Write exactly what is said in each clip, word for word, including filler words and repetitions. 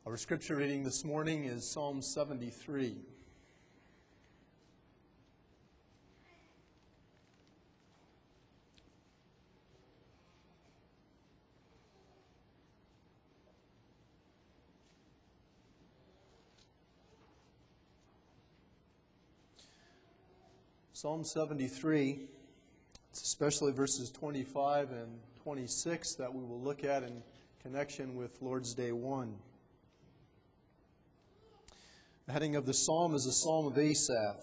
Our scripture reading this morning is Psalm seventy-three. Psalm seventy-three, it's especially verses twenty-five and twenty-six that we will look at in connection with Lord's Day one. The heading of the psalm is a psalm of Asaph.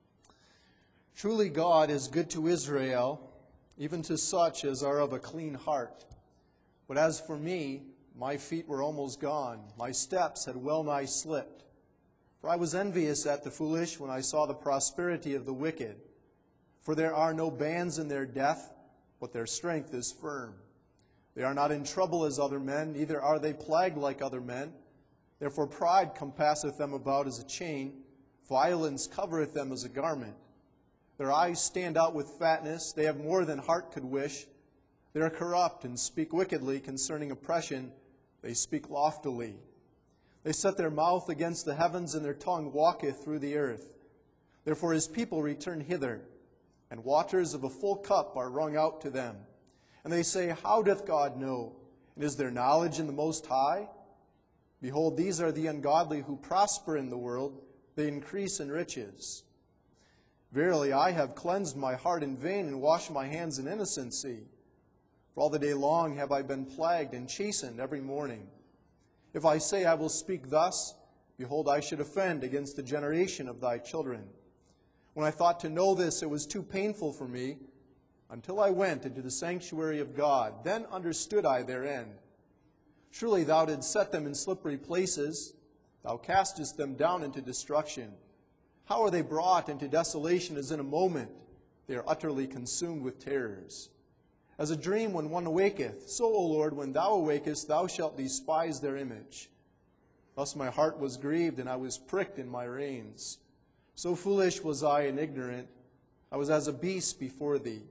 Truly God is good to Israel, even to such as are of a clean heart. But as for me, my feet were almost gone. My steps had well nigh slipped. For I was envious at the foolish when I saw the prosperity of the wicked. For there are no bands in their death, but their strength is firm. They are not in trouble as other men, neither are they plagued like other men. Therefore pride compasseth them about as a chain, violence covereth them as a garment. Their eyes stand out with fatness, they have more than heart could wish. They are corrupt and speak wickedly concerning oppression, they speak loftily. They set their mouth against the heavens, and their tongue walketh through the earth. Therefore his people return hither, and waters of a full cup are wrung out to them. And they say, How doth God know? And is there knowledge in the Most High? Behold, these are the ungodly who prosper in the world, they increase in riches. Verily, I have cleansed my heart in vain and washed my hands in innocency. For all the day long have I been plagued and chastened every morning. If I say I will speak thus, behold, I should offend against the generation of thy children. When I thought to know this, it was too painful for me, until I went into the sanctuary of God. Then understood I their end. Surely thou didst set them in slippery places. Thou castest them down into destruction. How are they brought into desolation as in a moment? They are utterly consumed with terrors. As a dream when one awaketh, so, O Lord, when thou awakest, thou shalt despise their image. Thus my heart was grieved, and I was pricked in my reins. So foolish was I and ignorant. I was as a beast before thee.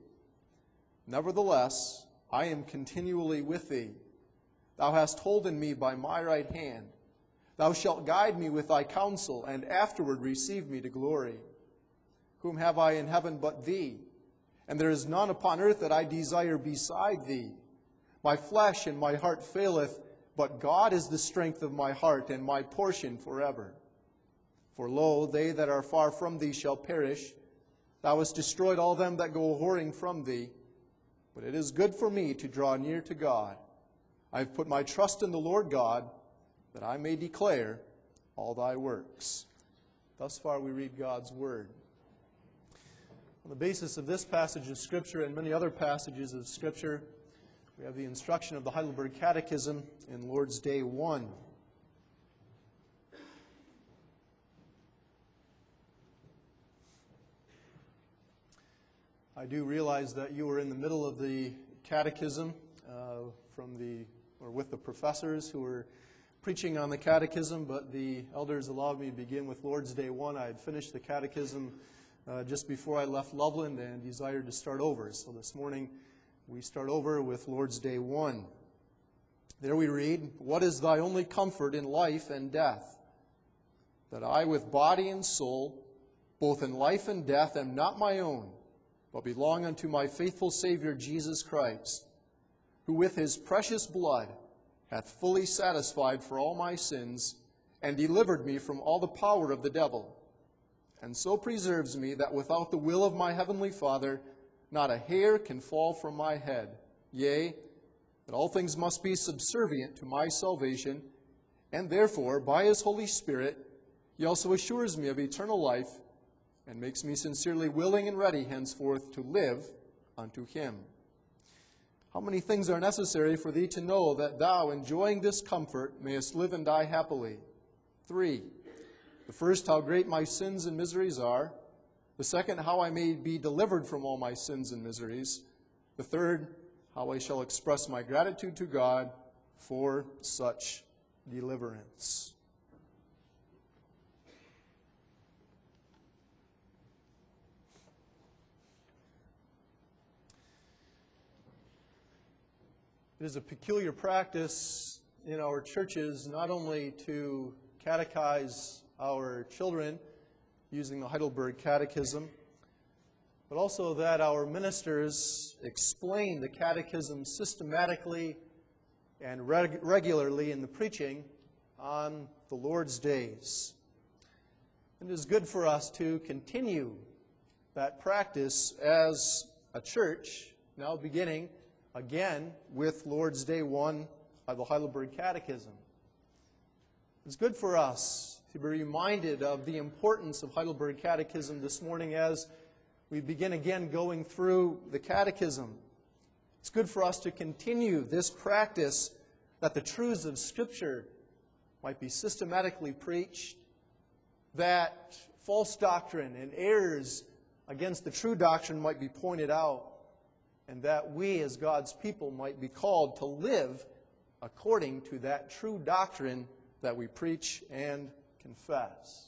Nevertheless, I am continually with thee. Thou hast holden me by my right hand. Thou shalt guide me with thy counsel, and afterward receive me to glory. Whom have I in heaven but thee? And there is none upon earth that I desire beside thee. My flesh and my heart faileth, but God is the strength of my heart and my portion forever. For lo, they that are far from thee shall perish. Thou hast destroyed all them that go whoring from thee. But it is good for me to draw near to God. I have put my trust in the Lord God, that I may declare all thy works. Thus far we read God's word. On the basis of this passage of Scripture and many other passages of Scripture, we have the instruction of the Heidelberg Catechism in Lord's Day one. I do realize that you are in the middle of the catechism uh, from the or with the professors who were preaching on the catechism, but the elders allowed me to begin with Lord's Day one. I had finished the catechism uh, just before I left Loveland and desired to start over. So this morning we start over with Lord's Day one. There we read, What is thy only comfort in life and death? That I with body and soul, both in life and death, am not my own, but belong unto my faithful Savior Jesus Christ, who with his precious blood hath fully satisfied for all my sins, and delivered me from all the power of the devil, and so preserves me that without the will of my heavenly Father, not a hair can fall from my head. Yea, that all things must be subservient to my salvation, and therefore, by his Holy Spirit, he also assures me of eternal life, and makes me sincerely willing and ready henceforth to live unto him. How many things are necessary for thee to know that thou, enjoying this comfort, mayest live and die happily? Three. The first, how great my sins and miseries are. The second, how I may be delivered from all my sins and miseries. The third, how I shall express my gratitude to God for such deliverance. It is a peculiar practice in our churches not only to catechize our children using the Heidelberg Catechism, but also that our ministers explain the Catechism systematically and reg- regularly in the preaching on the Lord's days. And it is good for us to continue that practice as a church, now beginning again with Lord's Day one of the Heidelberg Catechism. It's good for us to be reminded of the importance of Heidelberg Catechism this morning as we begin again going through the Catechism. It's good for us to continue this practice that the truths of Scripture might be systematically preached, that false doctrine and errors against the true doctrine might be pointed out, and that we as God's people might be called to live according to that true doctrine that we preach and confess.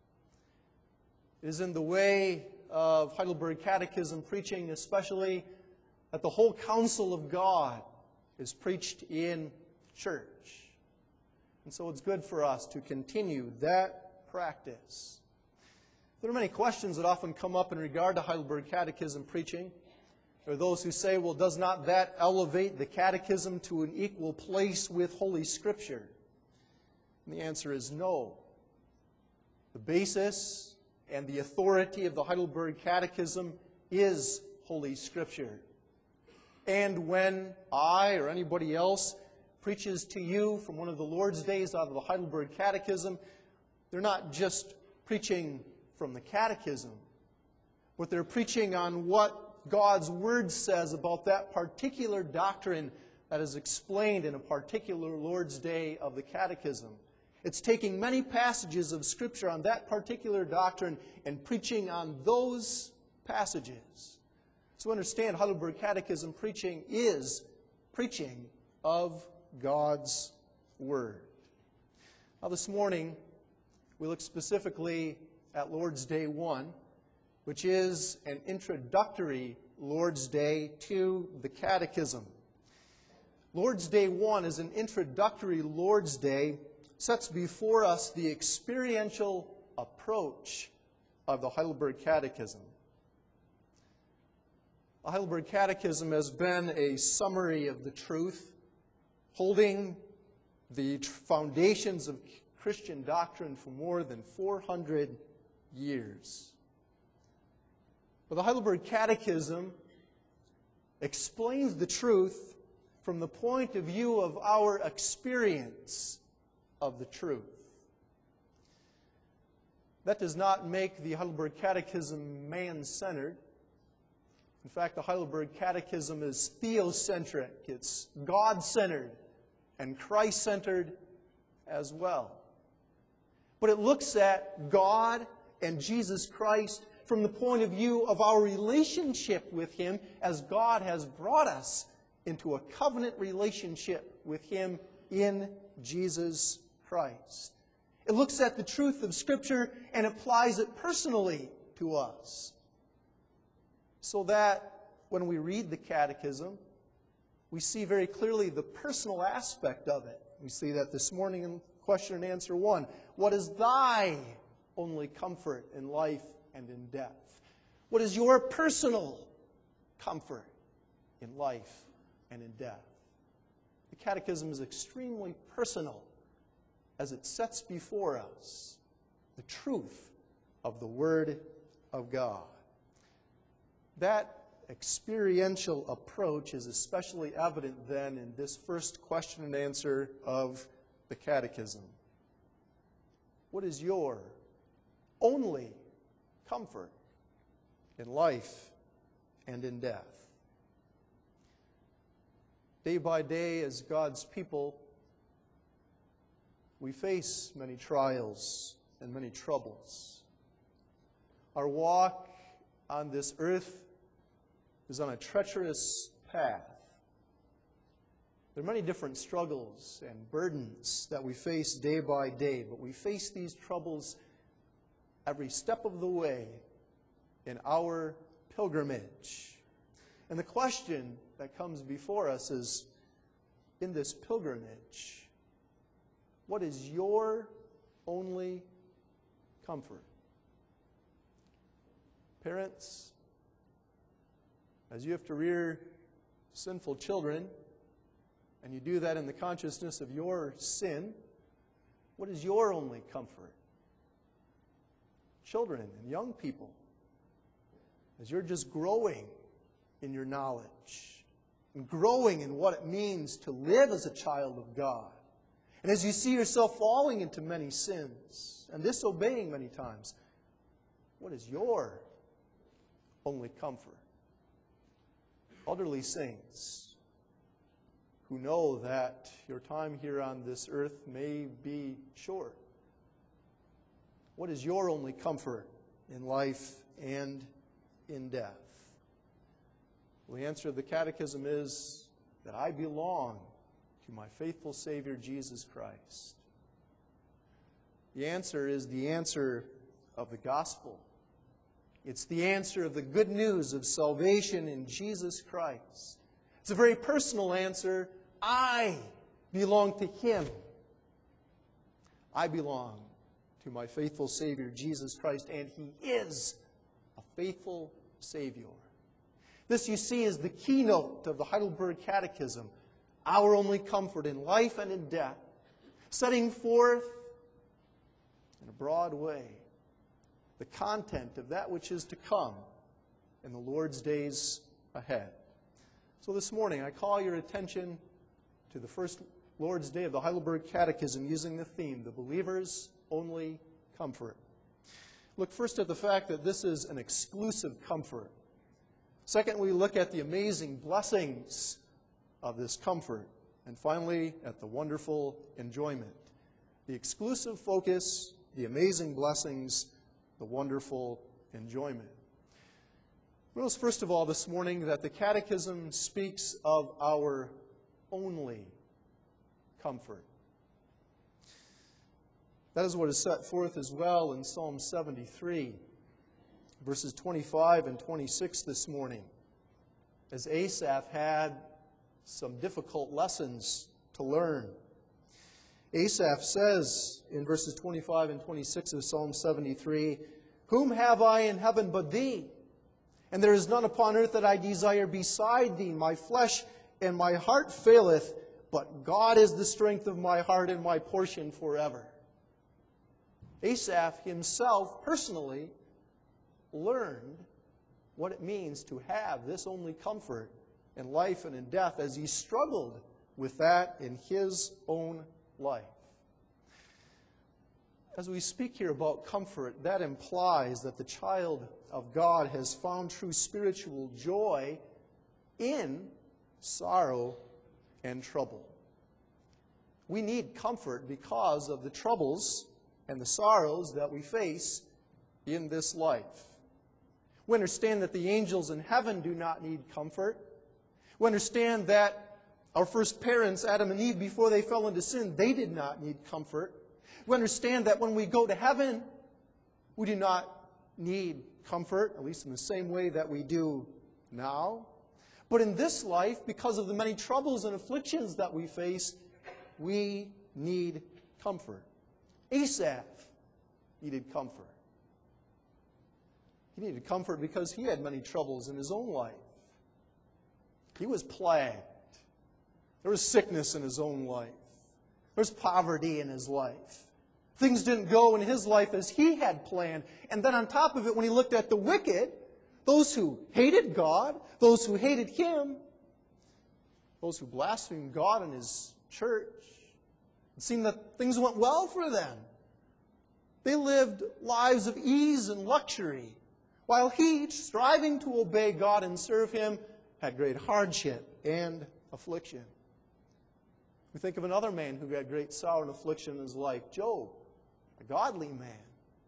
It is in the way of Heidelberg Catechism preaching especially that the whole counsel of God is preached in church. And so it's good for us to continue that practice. There are many questions that often come up in regard to Heidelberg Catechism preaching. There are those who say, well, does not that elevate the Catechism to an equal place with Holy Scripture? And the answer is no. The basis and the authority of the Heidelberg Catechism is Holy Scripture. And when I or anybody else preaches to you from one of the Lord's days out of the Heidelberg Catechism, they're not just preaching from the Catechism, but they're preaching on what God's Word says about that particular doctrine that is explained in a particular Lord's Day of the Catechism. It's taking many passages of Scripture on that particular doctrine and preaching on those passages. So understand, Heidelberg Catechism preaching is preaching of God's Word. Now this morning, we look specifically at Lord's Day one, which is an introductory Lord's Day to the Catechism. Lord's Day one is an introductory Lord's Day, sets before us the experiential approach of the Heidelberg Catechism. The Heidelberg Catechism has been a summary of the truth, holding the foundations of Christian doctrine for more than four hundred years. But the Heidelberg Catechism explains the truth from the point of view of our experience of the truth. That does not make the Heidelberg Catechism man-centered. In fact, the Heidelberg Catechism is theocentric. It's God-centered and Christ-centered as well. But it looks at God and Jesus Christ from the point of view of our relationship with Him, as God has brought us into a covenant relationship with Him in Jesus Christ. It looks at the truth of Scripture and applies it personally to us, so that when we read the Catechism, we see very clearly the personal aspect of it. We see that this morning in question and answer one. What is thy only comfort in life and in death? What is your personal comfort in life and in death? The Catechism is extremely personal as it sets before us the truth of the Word of God. That experiential approach is especially evident then in this first question and answer of the Catechism. What is your only comfort in life and in death? Day by day, as God's people, we face many trials and many troubles. Our walk on this earth is on a treacherous path. There are many different struggles and burdens that we face day by day, but we face these troubles every step of the way in our pilgrimage. And the question that comes before us is, in this pilgrimage, What is your only comfort? Parents, as you have to rear sinful children, and you do that in the consciousness of your sin, what is your only comfort? Children and young people, as you're just growing in your knowledge and growing in what it means to live as a child of God, and as you see yourself falling into many sins and disobeying many times, what is your only comfort? Elderly saints who know that your time here on this earth may be short, what is your only comfort in life and in death? Well, the answer of the Catechism is that I belong to my faithful Savior, Jesus Christ. The answer is the answer of the gospel. It's the answer of the good news of salvation in Jesus Christ. It's a very personal answer. I belong to Him. I belong to my faithful Savior, Jesus Christ, and He is a faithful Savior. This, you see, is the keynote of the Heidelberg Catechism, our only comfort in life and in death, setting forth in a broad way the content of that which is to come in the Lord's days ahead. So this morning, I call your attention to the first Lord's Day of the Heidelberg Catechism using the theme, the believer's only comfort. Look first at the fact that this is an exclusive comfort. Second, we look at the amazing blessings of this comfort. And finally, at the wonderful enjoyment. The exclusive focus, the amazing blessings, the wonderful enjoyment. Notice first of all this morning that the Catechism speaks of our only comfort. That is what is set forth as well in Psalm seventy-three, verses twenty-five and twenty-six this morning, as Asaph had some difficult lessons to learn. Asaph says in verses twenty-five and twenty-six of Psalm seventy-three, "Whom have I in heaven but Thee? And there is none upon earth that I desire beside Thee. My flesh and my heart faileth, but God is the strength of my heart and my portion forever." Asaph himself personally learned what it means to have this only comfort in life and in death as he struggled with that in his own life. As we speak here about comfort, that implies that the child of God has found true spiritual joy in sorrow and trouble. We need comfort because of the troubles and the sorrows that we face in this life. We understand that the angels in heaven do not need comfort. We understand that our first parents, Adam and Eve, before they fell into sin, they did not need comfort. We understand that when we go to heaven, we do not need comfort, at least in the same way that we do now. But in this life, because of the many troubles and afflictions that we face, we need comfort. Asaph needed comfort. He needed comfort because he had many troubles in his own life. He was plagued. There was sickness in his own life. There was poverty in his life. Things didn't go in his life as he had planned. And then on top of it, when he looked at the wicked, those who hated God, those who hated him, those who blasphemed God and His church, it seemed that things went well for them. They lived lives of ease and luxury, while he, striving to obey God and serve Him, had great hardship and affliction. We think of another man who had great sorrow and affliction in his life, Job, a godly man.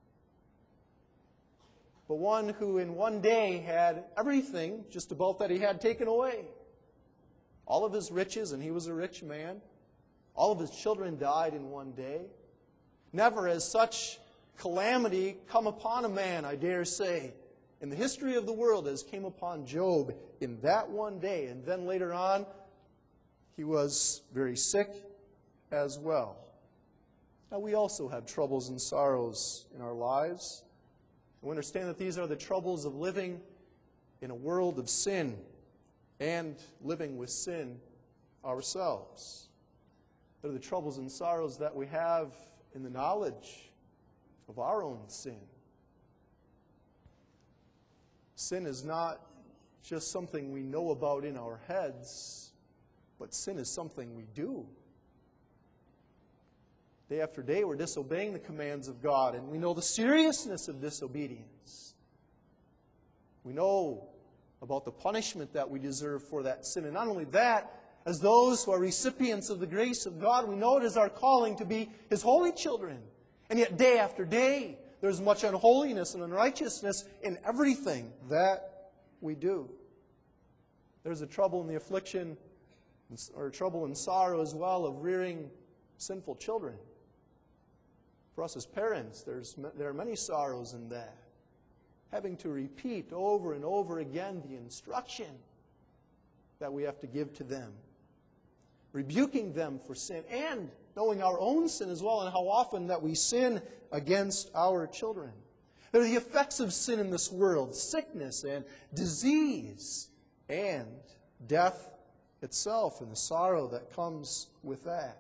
But one who in one day had everything just about that he had taken away. All of his riches, and he was a rich man. All of his children died in one day. Never has such calamity come upon a man, I dare say, in the history of the world as came upon Job in that one day. And then later on, he was very sick as well. Now, we also have troubles and sorrows in our lives. We understand that these are the troubles of living in a world of sin and living with sin ourselves. They're the troubles and sorrows that we have in the knowledge of our own sin. Sin is not just something we know about in our heads, but sin is something we do. Day after day, we're disobeying the commands of God, and we know the seriousness of disobedience. We know about the punishment that we deserve for that sin. And not only that, as those who are recipients of the grace of God, we know it is our calling to be His holy children. And yet, day after day, there's much unholiness and unrighteousness in everything that we do. There's a trouble in the affliction, or trouble and sorrow as well, of rearing sinful children. For us as parents, there's, there are many sorrows in that. Having to repeat over and over again the instruction that we have to give to them. Rebuking them for sin and knowing our own sin as well and how often that we sin against our children. There are the effects of sin in this world, sickness and disease and death itself and the sorrow that comes with that.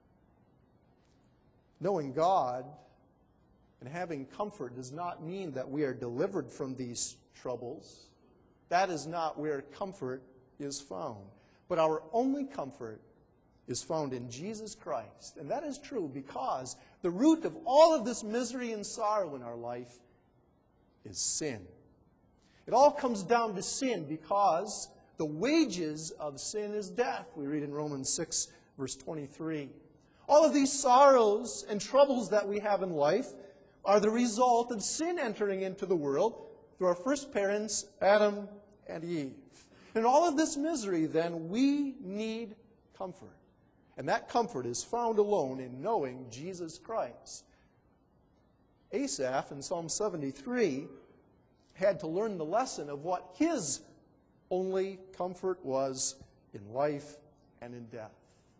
Knowing God and having comfort does not mean that we are delivered from these troubles. That is not where comfort is found. But our only comfort is found in Jesus Christ. And that is true because the root of all of this misery and sorrow in our life is sin. It all comes down to sin because the wages of sin is death. We read in Romans six, verse twenty-three. All of these sorrows and troubles that we have in life are the result of sin entering into the world through our first parents, Adam and Eve. In all of this misery, then, we need comfort. And that comfort is found alone in knowing Jesus Christ. Asaph in Psalm seventy-three had to learn the lesson of what his only comfort was in life and in death.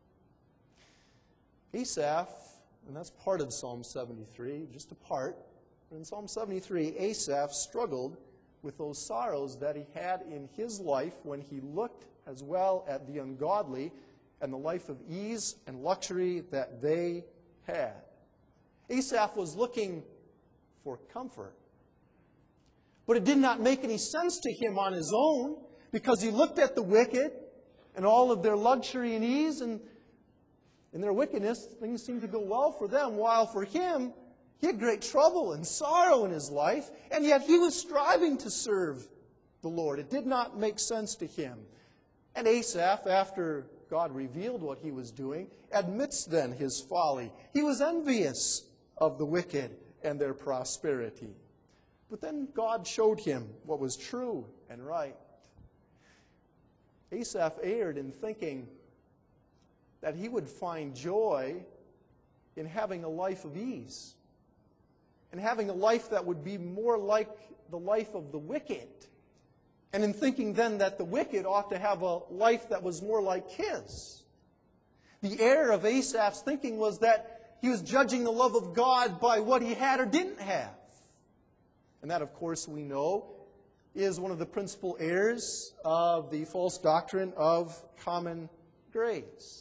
Asaph, and that's part of Psalm seventy-three, just a part. In Psalm seventy-three, Asaph struggled with those sorrows that he had in his life when he looked as well at the ungodly and the life of ease and luxury that they had. Asaph was looking for comfort. But it did not make any sense to him on his own because he looked at the wicked and all of their luxury and ease, and in their wickedness, things seemed to go well for them, while for him, he had great trouble and sorrow in his life, and yet he was striving to serve the Lord. It did not make sense to him. And Asaph, after God revealed what he was doing, admits then his folly. He was envious of the wicked and their prosperity. But then God showed him what was true and right. Asaph erred in thinking that he would find joy in having a life of ease and having a life that would be more like the life of the wicked, and in thinking then that the wicked ought to have a life that was more like his. The error of Asaph's thinking was that he was judging the love of God by what he had or didn't have. And that, of course, we know is one of the principal errors of the false doctrine of common grace.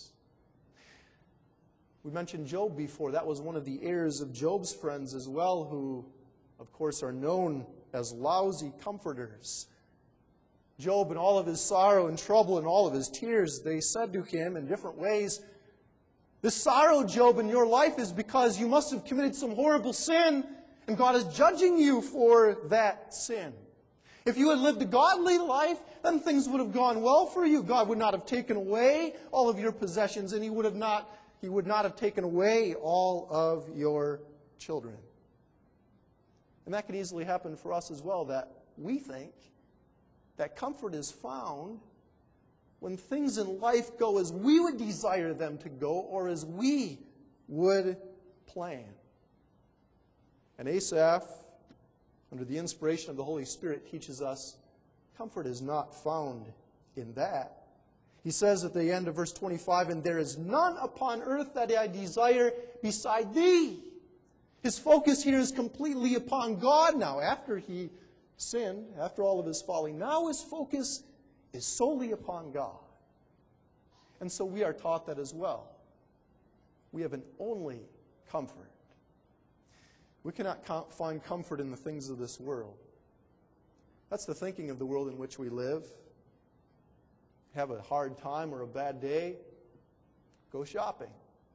We mentioned Job before. That was one of the errors of Job's friends as well, who, of course, are known as lousy comforters. Job, in all of his sorrow and trouble and all of his tears, they said to him in different ways, "The sorrow, Job, in your life is because you must have committed some horrible sin, and God is judging you for that sin. If you had lived a godly life, then things would have gone well for you. God would not have taken away all of your possessions, and He would have not He would not have taken away all of your children." And that could easily happen for us as well, that we think that comfort is found when things in life go as we would desire them to go or as we would plan. And Asaph, under the inspiration of the Holy Spirit, teaches us comfort is not found in that. He says at the end of verse twenty-five, and there is none upon earth that I desire beside thee. His focus here is completely upon God now. After he sinned, after all of his folly, now his focus is solely upon God. And so we are taught that as well. We have an only comfort. We cannot com- find comfort in the things of this world. That's the thinking of the world in which we live. Have a hard time or a bad day, go shopping.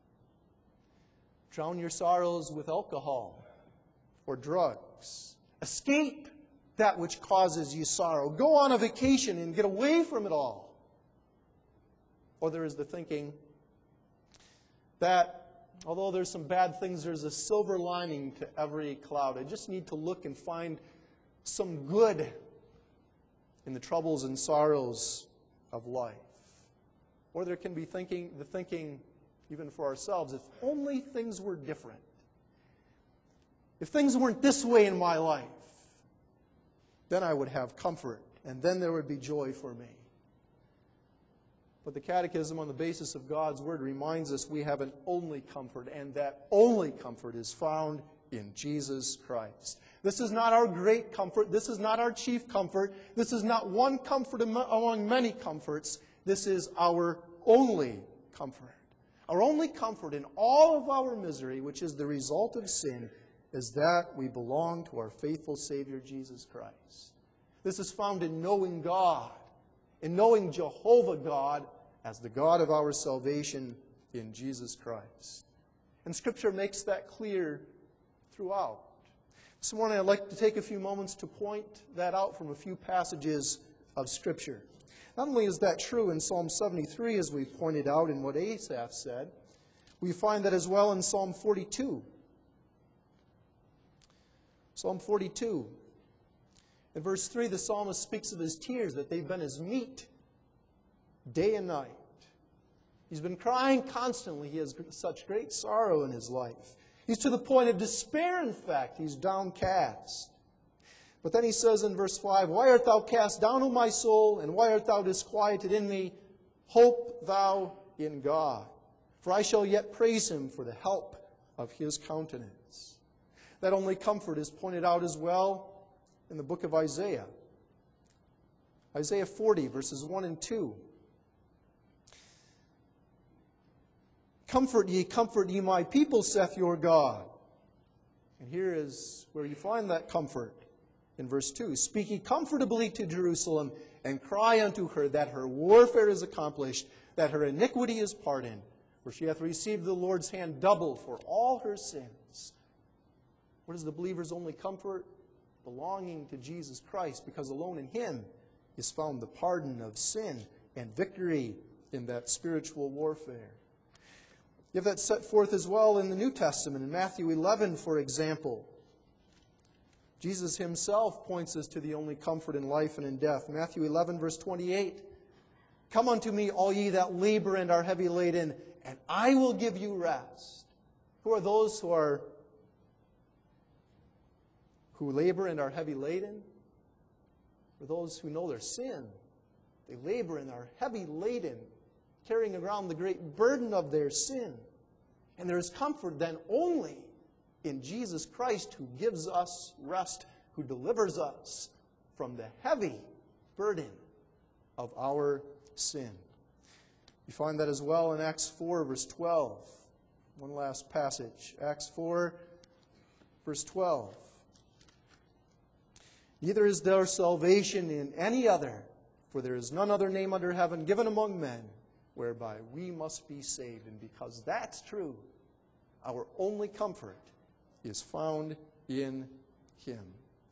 Drown your sorrows with alcohol or drugs. Escape that which causes you sorrow. Go on a vacation and get away from it all. Or there is the thinking that although there's some bad things, there's a silver lining to every cloud. I just need to look and find some good in the troubles and sorrows of life. Or there can be thinking, the thinking, even for ourselves, if only things were different. If things weren't this way in my life, then I would have comfort, and then there would be joy for me. But the Catechism, on the basis of God's Word, reminds us we have an only comfort, and that only comfort is found in Jesus Christ. This is not our great comfort. This is not our chief comfort. This is not one comfort among many comforts. This is our only comfort. Our only comfort in all of our misery, which is the result of sin, is that we belong to our faithful Savior, Jesus Christ. This is found in knowing God, in knowing Jehovah God as the God of our salvation in Jesus Christ. And Scripture makes that clear throughout. This morning I'd like to take a few moments to point that out from a few passages of Scripture. Not only is that true in Psalm seventy-three, as we pointed out in what Asaph said, we find that as well in Psalm forty-two. Psalm forty-two. In verse three, the psalmist speaks of his tears, that they've been his meat day and night. He's been crying constantly. He has such great sorrow in his life. He's to the point of despair, in fact. He's downcast. But then he says in verse five, why art thou cast down, O my soul, and why art thou disquieted in me? Hope thou in God, for I shall yet praise him for the help of his countenance. That only comfort is pointed out as well in the book of Isaiah. Isaiah forty, verses one and two. Comfort ye, comfort ye my people, saith your God. And here is where you find that comfort in verse two. Speak ye comfortably to Jerusalem, and cry unto her that her warfare is accomplished, that her iniquity is pardoned, for she hath received the Lord's hand double for all her sins. What is the believer's only comfort? Belonging to Jesus Christ, because alone in him is found the pardon of sin and victory in that spiritual warfare. You have that set forth as well in the New Testament. In Matthew eleven, for example, Jesus himself points us to the only comfort in life and in death. Matthew eleven, verse twenty-eight. Come unto me, all ye that labor and are heavy laden, and I will give you rest. Who are those who are who labor and are heavy laden? For those who know their sin. They labor and are heavy laden, carrying around the great burden of their sin. And there is comfort then only in Jesus Christ, who gives us rest, who delivers us from the heavy burden of our sin. You find that as well in Acts four, verse twelve. One last passage. Acts four, verse twelve. Neither is there salvation in any other, for there is none other name under heaven given among men whereby we must be saved. And because that's true, our only comfort is found in him.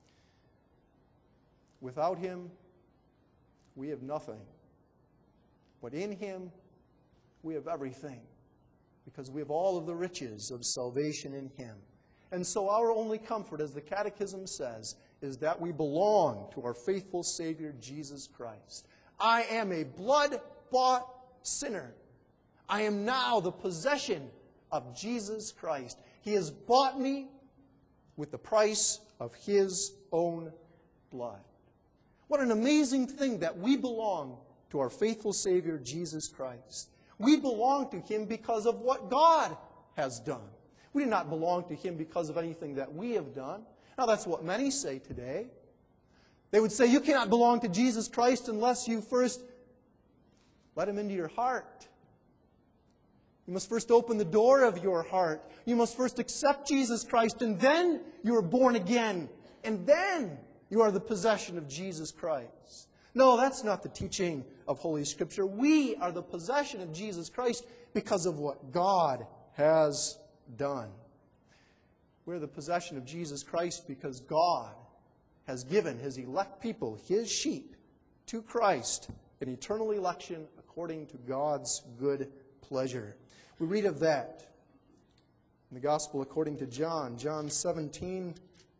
Without him, we have nothing. But in him, we have everything, because we have all of the riches of salvation in him. And so our only comfort, as the Catechism says, is that we belong to our faithful Savior, Jesus Christ. I am a blood-bought sinner. I am now the possession of Jesus Christ. He has bought me with the price of his own blood. What an amazing thing that we belong to our faithful Savior, Jesus Christ. We belong to Him because of what God has done. We do not belong to Him because of anything that we have done. Now, that's what many say today. They would say, you cannot belong to Jesus Christ unless you first let Him into your heart. You must first open the door of your heart. You must first accept Jesus Christ, and then you are born again. And then you are the possession of Jesus Christ. No, that's not the teaching of Holy Scripture. We are the possession of Jesus Christ because of what God has done. We're the possession of Jesus Christ because God has given His elect people, His sheep, to Christ, an eternal election according to God's good pleasure. We read of that in the Gospel according to John, John seventeen,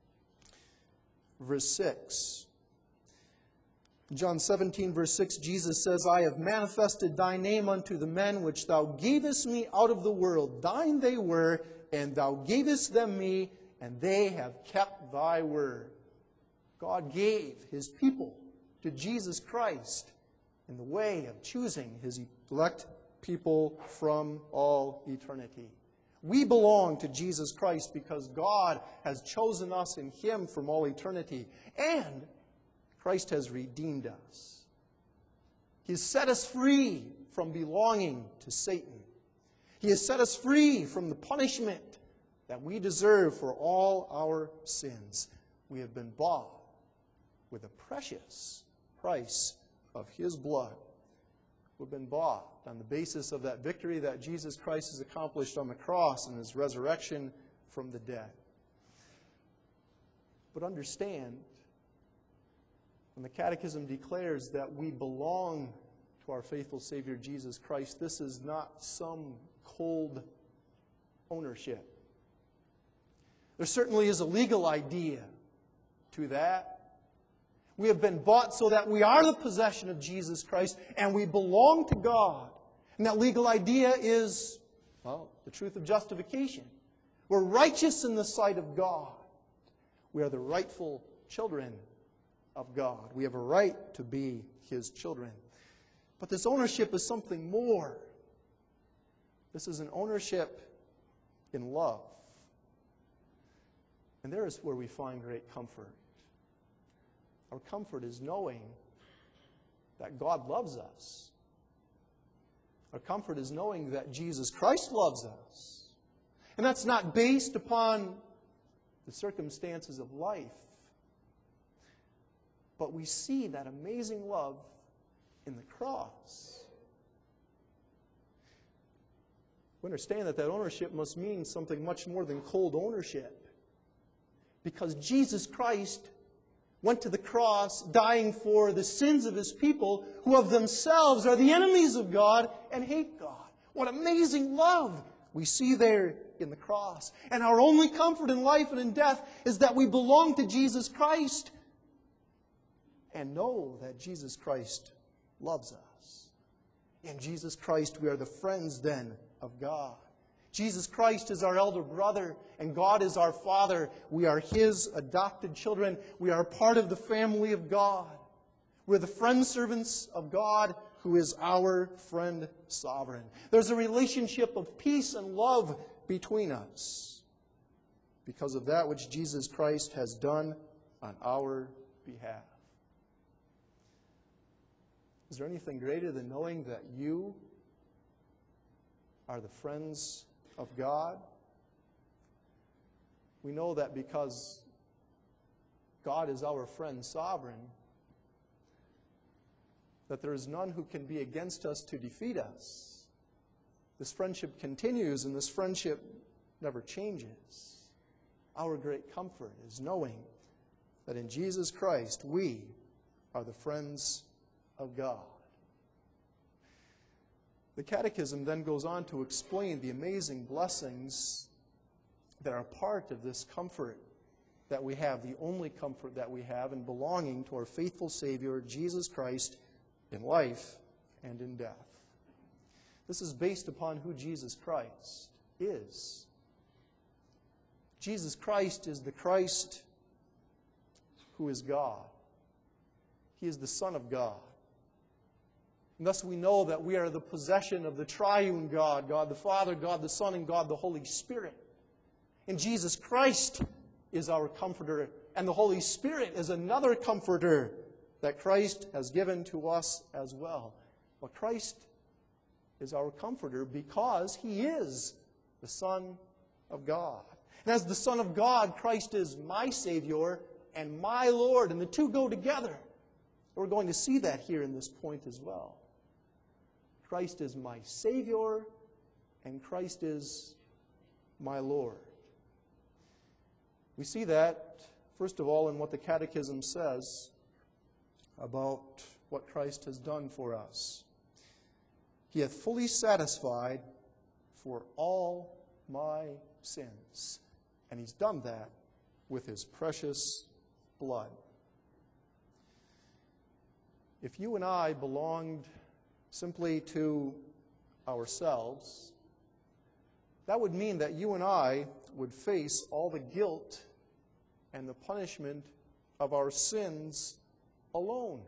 verse six. In John seventeen, verse six, Jesus says, I have manifested Thy name unto the men which Thou gavest me out of the world. Thine they were, and Thou gavest them me, and they have kept Thy word. God gave His people to Jesus Christ in the way of choosing His elect people from all eternity. We belong to Jesus Christ because God has chosen us in Him from all eternity. And Christ has redeemed us. He has set us free from belonging to Satan. He has set us free from the punishment that we deserve for all our sins. We have been bought with a precious price of His blood. We've been bought on the basis of that victory that Jesus Christ has accomplished on the cross and His resurrection from the dead. But understand, when the Catechism declares that we belong to our faithful Savior Jesus Christ, this is not some cold ownership. There certainly is a legal idea to that. We have been bought so that we are the possession of Jesus Christ and we belong to God. And that legal idea is, well, the truth of justification. We're righteous in the sight of God. We are the rightful children of God. We have a right to be His children. But this ownership is something more. This is an ownership in love. And there is where we find great comfort. Our comfort is knowing that God loves us. Our comfort is knowing that Jesus Christ loves us. And that's not based upon the circumstances of life. But we see that amazing love in the cross. We understand that that ownership must mean something much more than cold ownership. Because Jesus Christ went to the cross dying for the sins of His people who of themselves are the enemies of God and hate God. What amazing love we see there in the cross. And our only comfort in life and in death is that we belong to Jesus Christ and know that Jesus Christ loves us. In Jesus Christ we are the friends then of God. Jesus Christ is our elder brother, and God is our Father. We are His adopted children. We are part of the family of God. We're the friend servants of God, who is our friend sovereign. There's a relationship of peace and love between us because of that which Jesus Christ has done on our behalf. Is there anything greater than knowing that you are the friends of God? We know that because God is our friend sovereign, that there is none who can be against us to defeat us. This friendship continues, and this friendship never changes. Our great comfort is knowing that in Jesus Christ we are the friends of God. The Catechism then goes on to explain the amazing blessings that are part of this comfort that we have, the only comfort that we have in belonging to our faithful Savior, Jesus Christ, in life and in death. This is based upon who Jesus Christ is. Jesus Christ is the Christ who is God. He is the Son of God. And thus we know that we are the possession of the triune God, God the Father, God the Son, and God the Holy Spirit. And Jesus Christ is our comforter, and the Holy Spirit is another comforter that Christ has given to us as well. But Christ is our comforter because He is the Son of God. And as the Son of God, Christ is my Savior and my Lord, and the two go together. We're going to see that here in this point as well. Christ is my Savior, and Christ is my Lord. We see that, first of all, in what the Catechism says about what Christ has done for us. He hath fully satisfied for all my sins. And He's done that with His precious blood. If you and I belonged simply to ourselves, that would mean that you and I would face all the guilt and the punishment of our sins alone.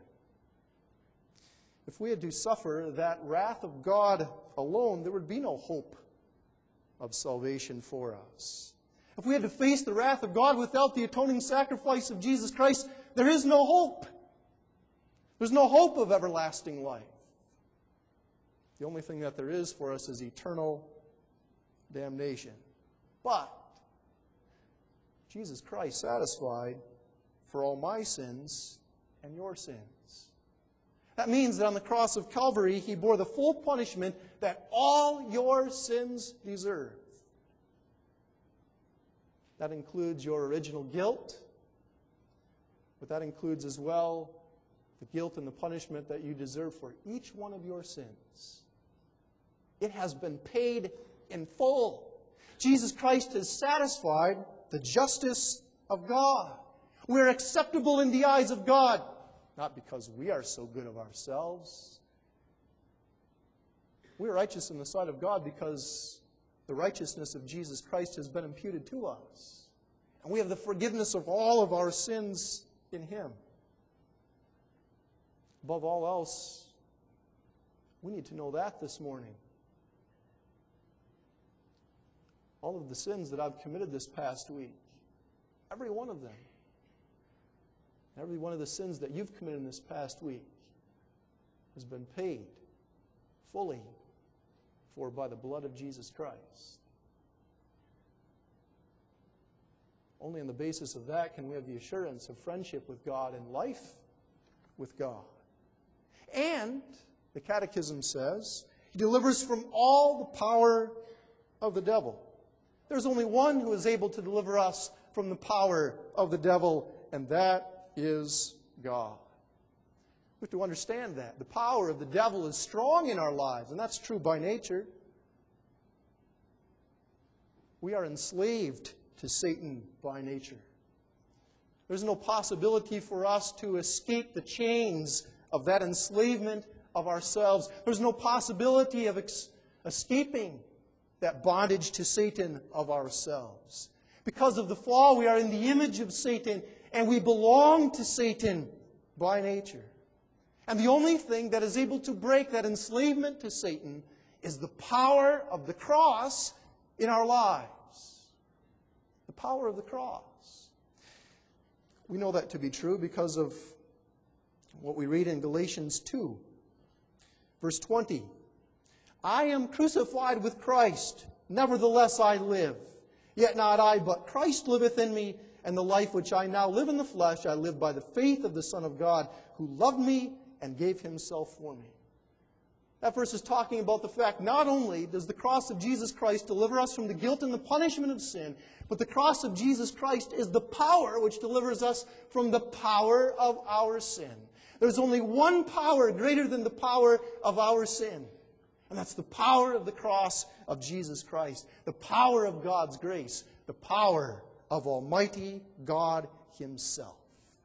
If we had to suffer that wrath of God alone, there would be no hope of salvation for us. If we had to face the wrath of God without the atoning sacrifice of Jesus Christ, there is no hope. There's no hope of everlasting life. The only thing that there is for us is eternal damnation. But Jesus Christ satisfied for all my sins and your sins. That means that on the cross of Calvary, He bore the full punishment that all your sins deserve. That includes your original guilt, but that includes as well the guilt and the punishment that you deserve for each one of your sins. It has been paid in full. Jesus Christ has satisfied the justice of God. We're acceptable in the eyes of God, not because we are so good of ourselves. We are righteous in the sight of God because the righteousness of Jesus Christ has been imputed to us. And we have the forgiveness of all of our sins in Him. Above all else, we need to know that this morning. All of the sins that I've committed this past week, every one of them, every one of the sins that you've committed in this past week has been paid fully for by the blood of Jesus Christ. Only on the basis of that can we have the assurance of friendship with God and life with God. And, the Catechism says, He delivers from all the power of the devil. There's only one who is able to deliver us from the power of the devil, and that is God. We have to understand that. The power of the devil is strong in our lives, and that's true by nature. We are enslaved to Satan by nature. There's no possibility for us to escape the chains of that enslavement of ourselves. There's no possibility of ex- escaping that bondage to Satan of ourselves. Because of the fall, we are in the image of Satan, and we belong to Satan by nature. And the only thing that is able to break that enslavement to Satan is the power of the cross in our lives. The power of the cross. We know that to be true because of what we read in Galatians two, verse twenty. I am crucified with Christ, nevertheless I live. Yet not I, but Christ liveth in me, and the life which I now live in the flesh, I live by the faith of the Son of God, who loved me and gave Himself for me. That verse is talking about the fact not only does the cross of Jesus Christ deliver us from the guilt and the punishment of sin, but the cross of Jesus Christ is the power which delivers us from the power of our sin. There's only one power greater than the power of our sin. And that's the power of the cross of Jesus Christ. The power of God's grace. The power of Almighty God Himself.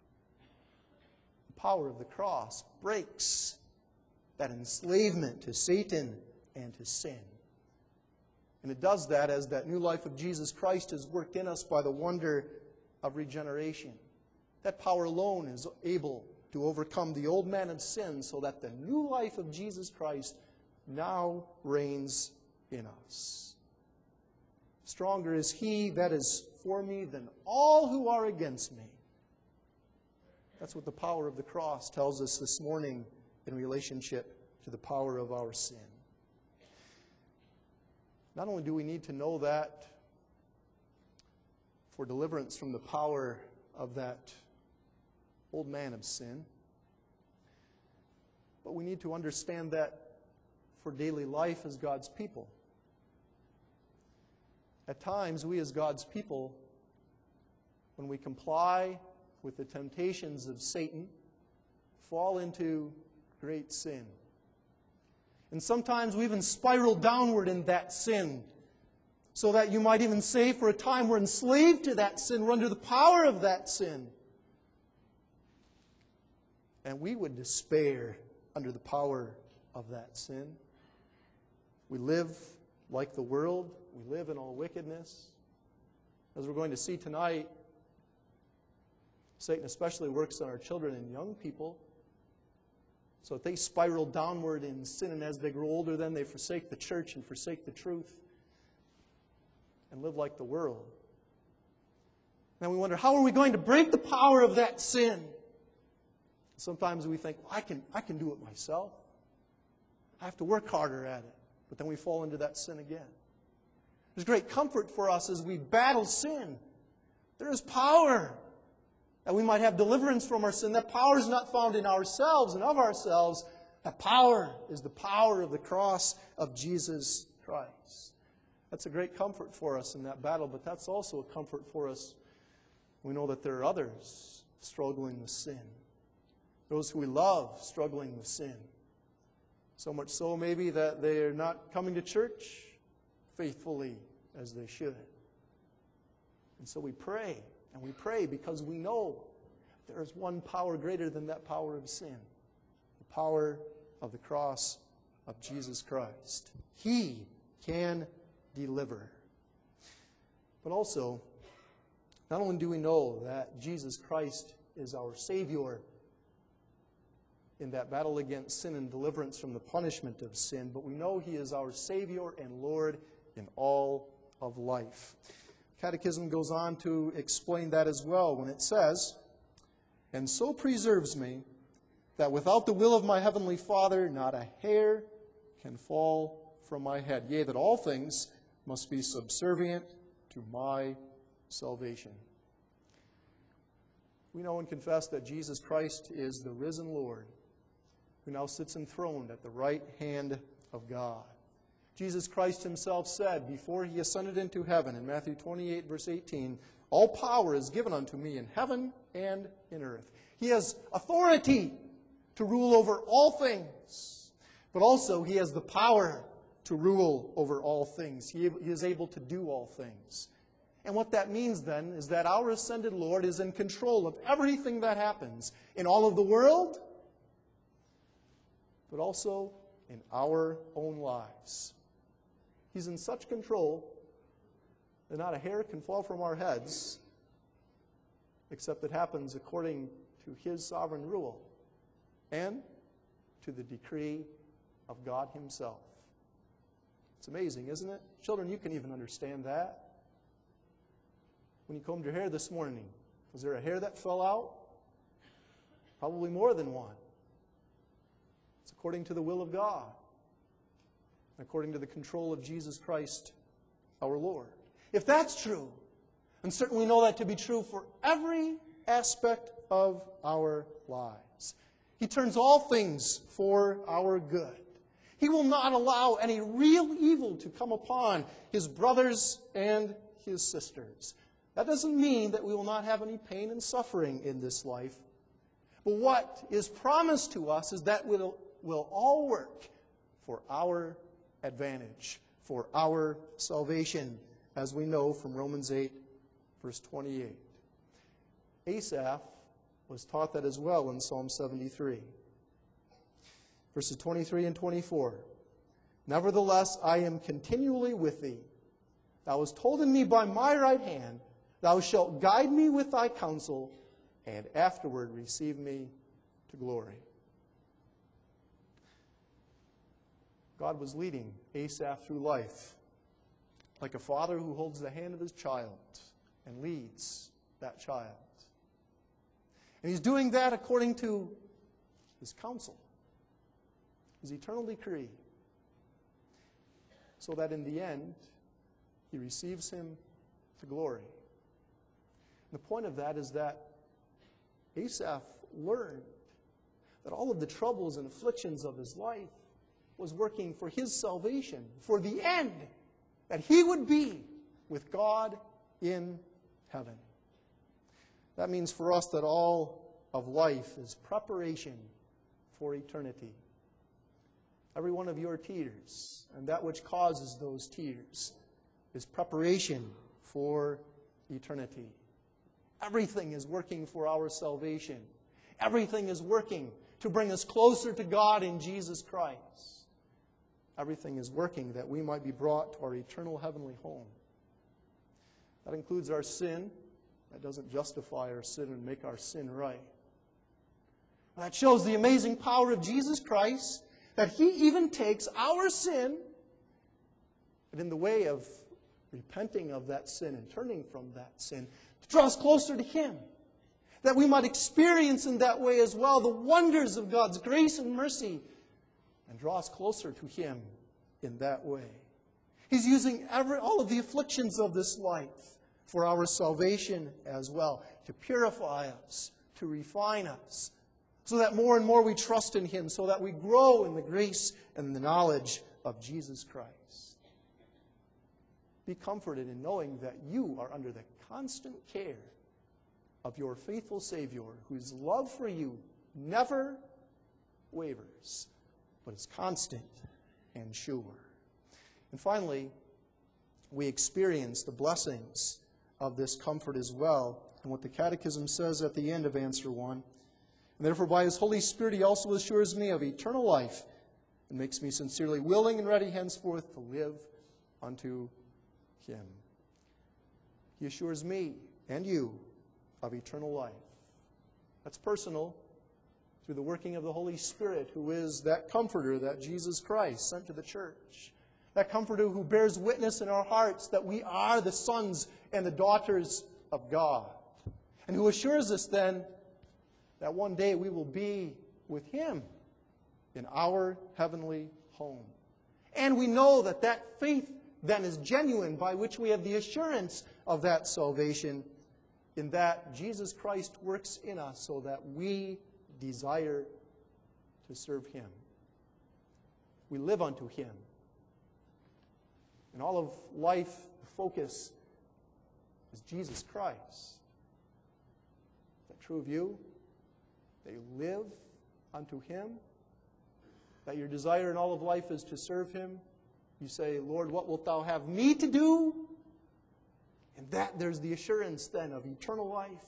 The power of the cross breaks that enslavement to Satan and to sin. And it does that as that new life of Jesus Christ is worked in us by the wonder of regeneration. That power alone is able to overcome the old man of sin so that the new life of Jesus Christ now reigns in us. Stronger is he that is for me than all who are against me. That's what the power of the cross tells us this morning in relationship to the power of our sin. Not only do we need to know that for deliverance from the power of that old man of sin, but we need to understand that for daily life as God's people. At times, we as God's people, when we comply with the temptations of Satan, fall into great sin. And sometimes we even spiral downward in that sin, so that you might even say for a time we're enslaved to that sin, we're under the power of that sin. And we would despair under the power of that sin. We live like the world. We live in all wickedness. As we're going to see tonight, Satan especially works on our children and young people. So if they spiral downward in sin, and as they grow older, then they forsake the church and forsake the truth and live like the world. Now we wonder, how are we going to break the power of that sin? Sometimes we think, well, I can, I can do it myself. I have to work harder at it. But then we fall into that sin again. There's great comfort for us as we battle sin. There is power that we might have deliverance from our sin. That power is not found in ourselves and of ourselves. That power is the power of the cross of Jesus Christ. That's a great comfort for us in that battle, but that's also a comfort for us. We know that there are others struggling with sin. Those who we love struggling with sin. So much so maybe that they are not coming to church faithfully as they should. And so we pray, and we pray because we know there is one power greater than that power of sin. The power of the cross of Jesus Christ. He can deliver. But also, not only do we know that Jesus Christ is our Savior in that battle against sin and deliverance from the punishment of sin, but we know He is our Savior and Lord in all of life. Catechism goes on to explain that as well when it says, "And so preserves me, that without the will of my heavenly Father, not a hair can fall from my head. Yea, that all things must be subservient to my salvation." We know and confess that Jesus Christ is the risen Lord, who now sits enthroned at the right hand of God. Jesus Christ Himself said before He ascended into heaven in Matthew twenty-eight, verse eighteen, "All power is given unto me in heaven and in earth." He has authority to rule over all things, but also He has the power to rule over all things. He is able to do all things. And what that means then is that our ascended Lord is in control of everything that happens in all of the world, but also in our own lives. He's in such control that not a hair can fall from our heads, except it happens according to His sovereign rule and to the decree of God Himself. It's amazing, isn't it? Children, you can even understand that. When you combed your hair this morning, was there a hair that fell out? Probably more than one. It's according to the will of God, according to the control of Jesus Christ, our Lord. If that's true, and certainly know that to be true for every aspect of our lives, He turns all things for our good. He will not allow any real evil to come upon His brothers and His sisters. That doesn't mean that we will not have any pain and suffering in this life. But what is promised to us is that we'll, we'll all work for our advantage, for our salvation, as we know from Romans eight, verse twenty-eight. Asaph was taught that as well in Psalm seventy-three. Verses twenty-three and twenty-four. "Nevertheless, I am continually with thee. Thou hast holden me by my right hand. Thou shalt guide me with thy counsel, and afterward receive me to glory. God was leading Asaph through life like a father who holds the hand of his child and leads that child. And he's doing that according to his counsel, his eternal decree, so that in the end, he receives him to glory. And the point of that is that Asaph learned that all of the troubles and afflictions of his life was working for his salvation, for the end, that he would be with God in heaven. That means for us that all of life is preparation for eternity. Every one of your tears, and that which causes those tears, is preparation for eternity. Everything is working for our salvation. Everything is working to bring us closer to God in Jesus Christ. Everything is working that we might be brought to our eternal heavenly home. That includes our sin. That doesn't justify our sin and make our sin right. That shows the amazing power of Jesus Christ, that He even takes our sin, and in the way of repenting of that sin and turning from that sin, to draw us closer to Him. That we might experience in that way as well the wonders of God's grace and mercy, and draw us closer to Him in that way. He's using every, all of the afflictions of this life for our salvation as well, to purify us, to refine us, so that more and more we trust in Him, so that we grow in the grace and the knowledge of Jesus Christ. Be comforted in knowing that you are under the constant care of your faithful Savior, whose love for you never wavers, but is constant and sure. And finally, we experience the blessings of this comfort as well, and what the Catechism says at the end of answer one. And therefore, by His Holy Spirit, He also assures me of eternal life and makes me sincerely willing and ready henceforth to live unto Him. He assures me and you of eternal life. That's personal through the working of the Holy Spirit, who is that comforter that Jesus Christ sent to the church. That comforter who bears witness in our hearts that we are the sons and the daughters of God. And who assures us then that one day we will be with Him in our heavenly home. And we know that that faith then is genuine, by which we have the assurance of that salvation, in that Jesus Christ works in us so that we desire to serve Him. We live unto Him. And all of life, the focus is Jesus Christ. Is that true of you? That you live unto Him? That your desire in all of life is to serve Him? You say, Lord, what wilt Thou have me to do? And that there's the assurance then of eternal life.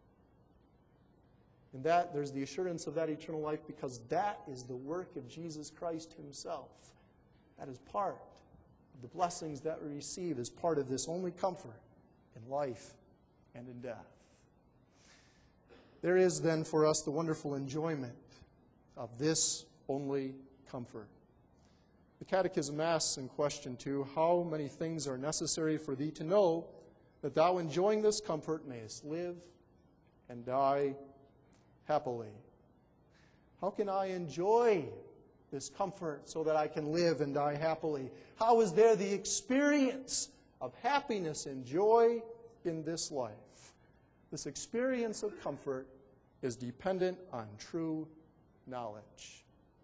And that there's the assurance of that eternal life because that is the work of Jesus Christ Himself. That is part of the blessings that we receive as part of this only comfort in life and in death. There is then for us the wonderful enjoyment of this only comfort. The Catechism asks in question two, how many things are necessary for thee to know that thou, enjoying this comfort, mayest live and die happily? How can I enjoy this comfort so that I can live and die happily? How is there the experience of happiness and joy in this life? This experience of comfort is dependent on true knowledge.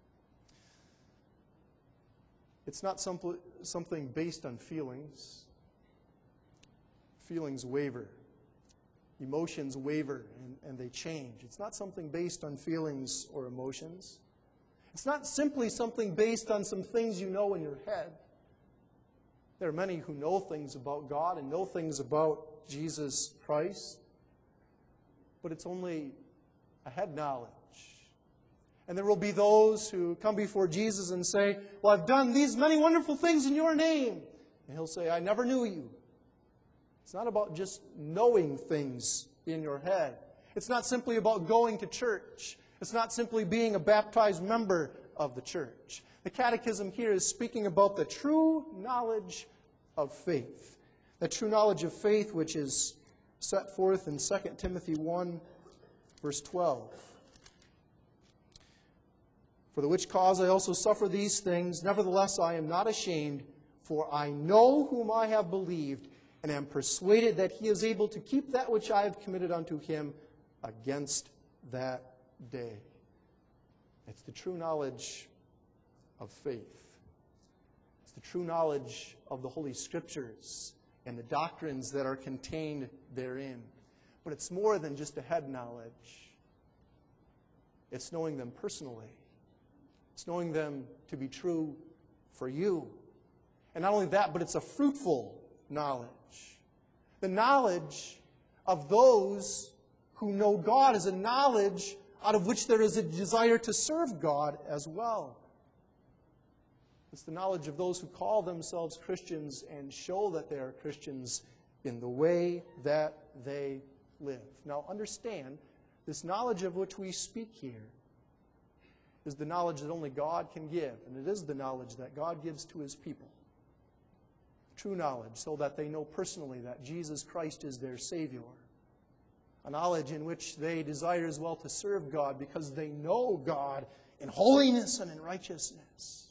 It's not some, something based on feelings. Feelings waver. Emotions waver and, and they change. It's not something based on feelings or emotions. It's not simply something based on some things you know in your head. There are many who know things about God and know things about Jesus Christ, but it's only a head knowledge. And there will be those who come before Jesus and say, well, I've done these many wonderful things in your name. And He'll say, I never knew you. It's not about just knowing things in your head. It's not simply about going to church. It's not simply being a baptized member of the church. The Catechism here is speaking about the true knowledge of faith. The true knowledge of faith which is set forth in Second Timothy one, verse twelve. For the which cause I also suffer these things, nevertheless I am not ashamed, for I know whom I have believed, and am persuaded that he is able to keep that which I have committed unto him against that day. It's the true knowledge of faith. It's the true knowledge of the Holy Scriptures and the doctrines that are contained therein. But it's more than just a head knowledge. It's knowing them personally. It's knowing them to be true for you. And not only that, but it's a fruitful knowledge. The knowledge of those who know God is a knowledge out of which there is a desire to serve God as well. It's the knowledge of those who call themselves Christians and show that they are Christians in the way that they live. Now understand, this knowledge of which we speak here is the knowledge that only God can give, and it is the knowledge that God gives to His people. True knowledge, so that they know personally that Jesus Christ is their Savior. A knowledge in which they desire as well to serve God because they know God in holiness and in righteousness.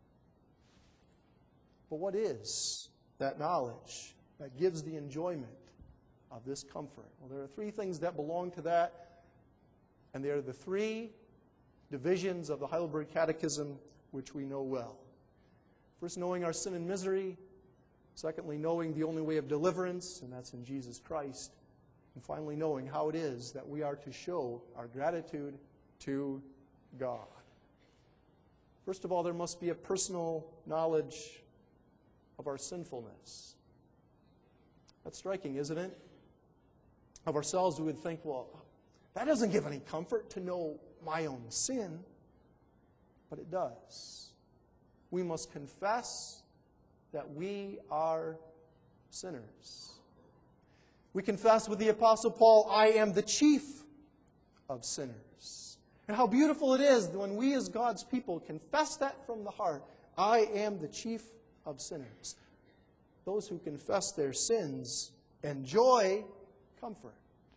But what is that knowledge that gives the enjoyment of this comfort? Well, there are three things that belong to that, and they are the three divisions of the Heidelberg Catechism which we know well. First, knowing our sin and misery. Secondly, knowing the only way of deliverance, and that's in Jesus Christ. And finally, knowing how it is that we are to show our gratitude to God. First of all, there must be a personal knowledge of our sinfulness. That's striking, isn't it? Of ourselves, we would think, well, that doesn't give any comfort to know my own sin. But it does. We must confess that we are sinners. We confess with the Apostle Paul, I am the chief of sinners. And how beautiful it is when we as God's people confess that from the heart. I am the chief of sinners. Those who confess their sins enjoy comfort.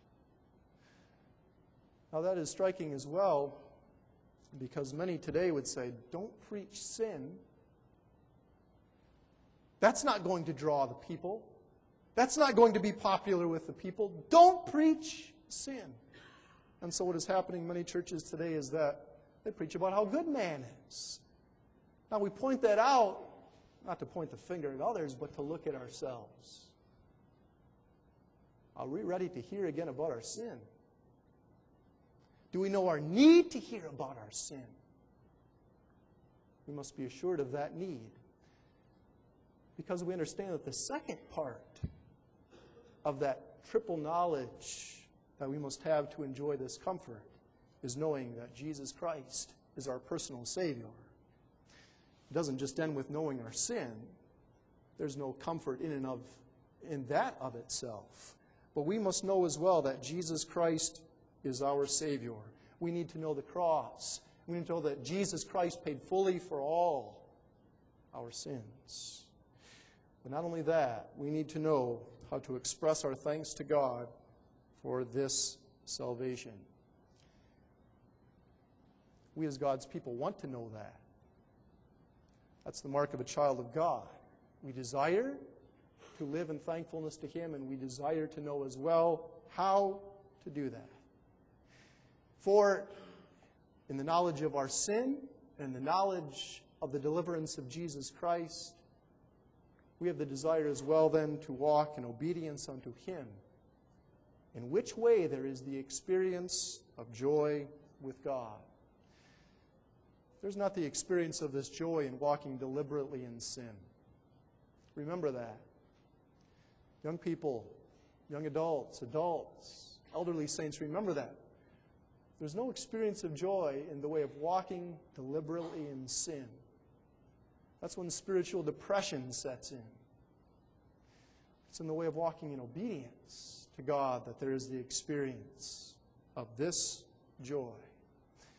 Now that is striking as well, because many today would say, don't preach sin. That's not going to draw the people. That's not going to be popular with the people. Don't preach sin. And so what is happening in many churches today is that they preach about how good man is. Now we point that out, not to point the finger at others, but to look at ourselves. Are we ready to hear again about our sin? Do we know our need to hear about our sin? We must be assured of that need. Because we understand that the second part of that triple knowledge that we must have to enjoy this comfort is knowing that Jesus Christ is our personal Savior. It doesn't just end with knowing our sin. There's no comfort in and of in that of itself. But we must know as well that Jesus Christ is our Savior. We need to know the cross. We need to know that Jesus Christ paid fully for all our sins. But not only that, we need to know how to express our thanks to God for this salvation. We as God's people want to know that. That's the mark of a child of God. We desire to live in thankfulness to Him, and we desire to know as well how to do that. For in the knowledge of our sin and the knowledge of the deliverance of Jesus Christ, we have the desire as well then to walk in obedience unto Him, in which way there is the experience of joy with God. There's not the experience of this joy in walking deliberately in sin. Remember that. Young people, young adults, adults, elderly saints, remember that. There's no experience of joy in the way of walking deliberately in sin. That's when spiritual depression sets in. It's in the way of walking in obedience to God that there is the experience of this joy.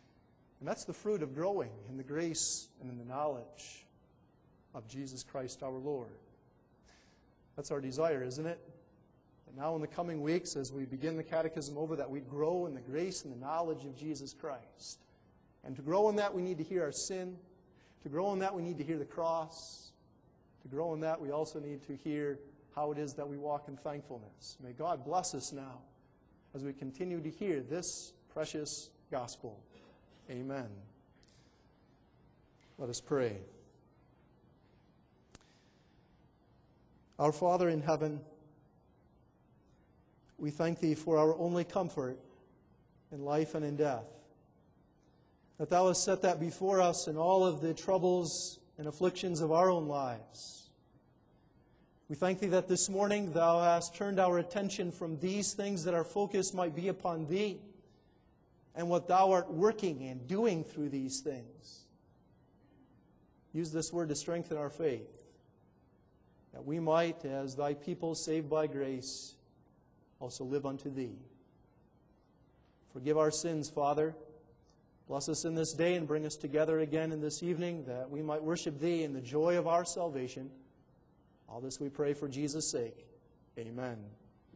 And that's the fruit of growing in the grace and in the knowledge of Jesus Christ our Lord. That's our desire, isn't it? That now in the coming weeks, as we begin the catechism over, that we grow in the grace and the knowledge of Jesus Christ. And to grow in that, we need to hear our sin. To grow in that, we need to hear the cross. To grow in that, we also need to hear how it is that we walk in thankfulness. May God bless us now as we continue to hear this precious gospel. Amen. Let us pray. Our Father in heaven, we thank Thee for our only comfort in life and in death, that Thou hast set that before us in all of the troubles and afflictions of our own lives. We thank Thee that this morning Thou hast turned our attention from these things, that our focus might be upon Thee and what Thou art working and doing through these things. Use this word to strengthen our faith, that we might, as Thy people saved by grace, also live unto Thee. Forgive our sins, Father. Bless us in this day and bring us together again in this evening, that we might worship Thee in the joy of our salvation. All this we pray for Jesus' sake. Amen.